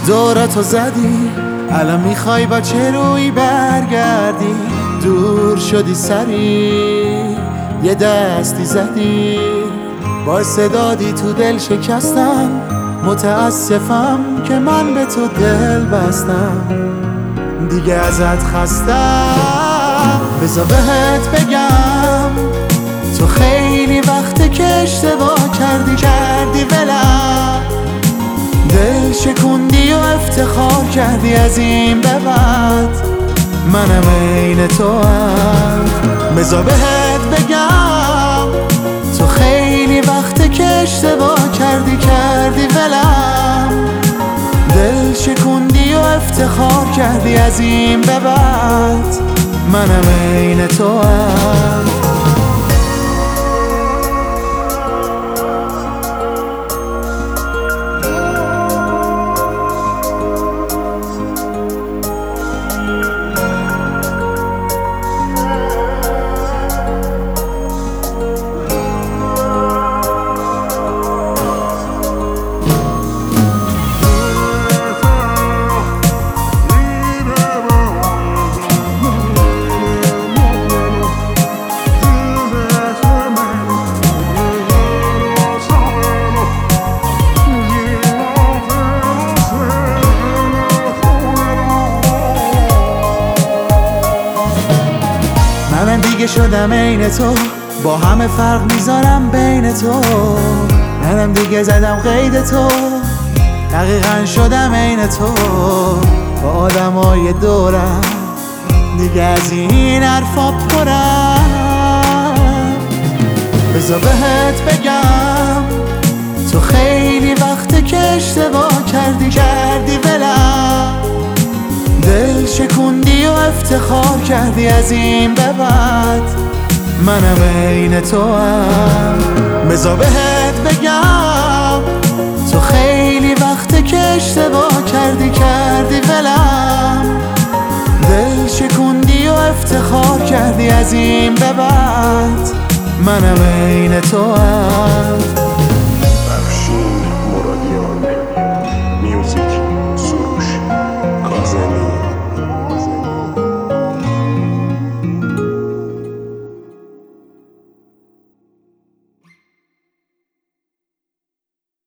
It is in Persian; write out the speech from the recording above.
دورتو زدی، الان میخوای با چه روی برگردی؟ دور شدی سری، یه دستی زدی، باعث دادی تو دل شکستم. متاسفم که من به تو دل بستم، دیگه ازت خستم. بذار بهت بگم تو خیلی وقته که اشتباه کردی ولم، دل شکوندی و افتخار کردی. از این به بعد منم عین تو هم. بذار بهت بگم تو خیلی وقته که اشتباه کردی ولم، دل شکوندی و افتخار کردی. از این به بعد منم عین تو هم. من دیگه شدم عین تو، با همه فرق میذارم بین تو. منم دیگه زدم قید تو، دقیقا شدم عین تو. با آدمای دورم دیگه از این حرفا پرم. بذار بهت بگم تو خیلی وقته که اشتباه کردی ولم، دل شکوندی و افتخار کردی. از این به بعد منم عین تو هم. بذار بهت بگم تو خیلی وقته که اشتباه کردی ولم، دل شکوندی و افتخار کردی. از این به بعد منم عین تو هم.